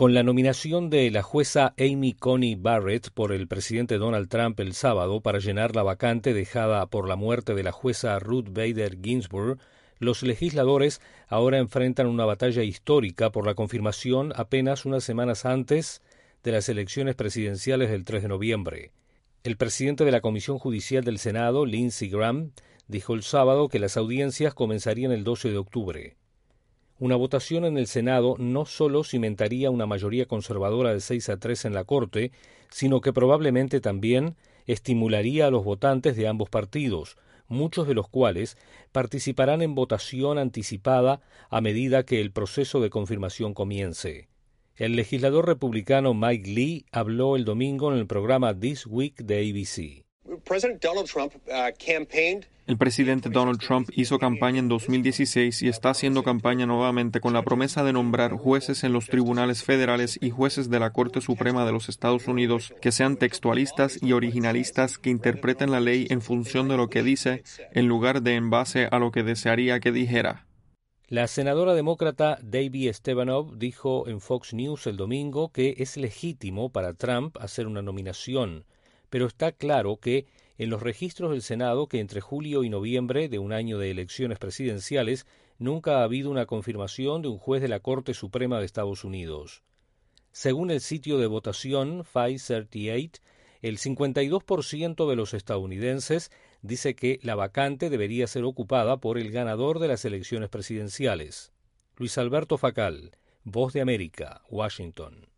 Con la nominación de la jueza Amy Coney Barrett por el presidente Donald Trump el sábado para llenar la vacante dejada por la muerte de la jueza Ruth Bader Ginsburg, los legisladores ahora enfrentan una batalla histórica por la confirmación apenas unas semanas antes de las elecciones presidenciales del 3 de noviembre. El presidente de la Comisión Judicial del Senado, Lindsey Graham, dijo el sábado que las audiencias comenzarían el 12 de octubre. Una votación en el Senado no solo cimentaría una mayoría conservadora de 6-3 en la Corte, sino que probablemente también estimularía a los votantes de ambos partidos, muchos de los cuales participarán en votación anticipada a medida que el proceso de confirmación comience. El legislador republicano Mike Lee habló el domingo en el programa This Week de ABC. El presidente Donald Trump hizo campaña en 2016 y está haciendo campaña nuevamente con la promesa de nombrar jueces en los tribunales federales y jueces de la Corte Suprema de los Estados Unidos que sean textualistas y originalistas, que interpreten la ley en función de lo que dice, en lugar de en base a lo que desearía que dijera. La senadora demócrata Debbie Stabenow dijo en Fox News el domingo que es legítimo para Trump hacer una nominación, pero está claro que en los registros del Senado que entre julio y noviembre de un año de elecciones presidenciales nunca ha habido una confirmación de un juez de la Corte Suprema de Estados Unidos. Según el sitio de votación 538, el 52% de los estadounidenses dice que la vacante debería ser ocupada por el ganador de las elecciones presidenciales. Luis Alberto Facal, Voz de América, Washington.